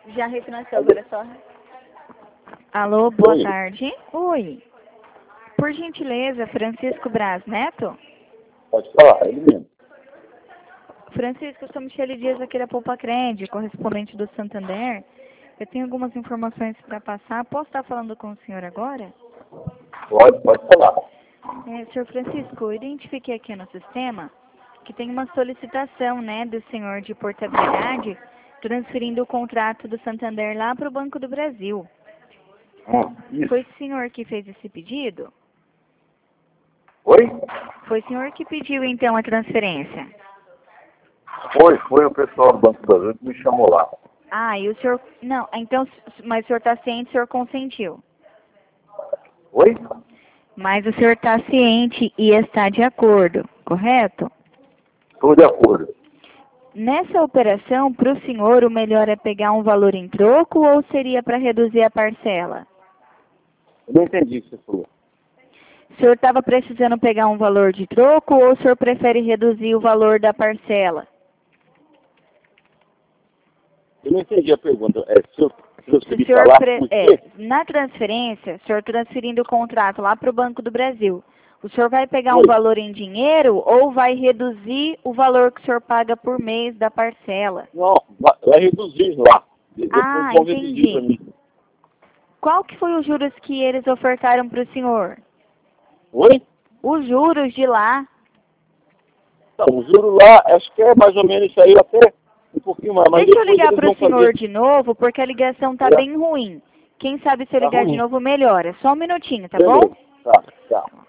Já refinanciou, agora é só... Alô, boa Oi. tarde. Oi. Por gentileza, Francisco Braz Neto? Pode falar, ele mesmo. Francisco, eu sou Michele Dias aqui da Poupa Cred, correspondente do Santander. Eu tenho algumas informações para passar. Posso estar falando com o senhor agora? Pode falar. Senhor Francisco, eu identifiquei aqui no sistema que tem uma solicitação, né, do senhor de portabilidade transferindo o contrato do Santander lá para o Banco do Brasil. Isso. Foi o senhor que fez esse pedido? Oi? Foi o senhor que pediu, então, a transferência? Foi o pessoal do Banco do Brasil que me chamou lá. Ah, e o senhor... Não, então, mas o senhor está ciente, o senhor consentiu. Oi? Mas o senhor está ciente e está de acordo, correto? Estou de acordo. Nessa operação, para o senhor, o melhor é pegar um valor em troco ou seria para reduzir a parcela? Eu não entendi o que você falou. O senhor estava precisando pegar um valor de troco ou o senhor prefere reduzir o valor da parcela? Eu não entendi a pergunta. Se eu Se o transferir senhor para lá, por quê? na transferência, o senhor transferindo o contrato lá para o Banco do Brasil, o senhor vai pegar um Oi. valor em dinheiro ou vai reduzir o valor que o senhor paga por mês da parcela? Não, vai reduzir lá. Depois Ah, vão reduzir para entendi. mim. Qual que foi os juros que eles ofertaram para o senhor? Oi? Os juros de lá. Não, o juro lá, acho que é mais ou menos isso aí, até um pouquinho mais. Mas Deixa eu depois ligar eles para o vão senhor fazer... de novo, porque a ligação tá É. bem ruim. Quem sabe se eu Tá ligar de ruim. novo melhora. Só um minutinho, tá Beleza. bom? Tá.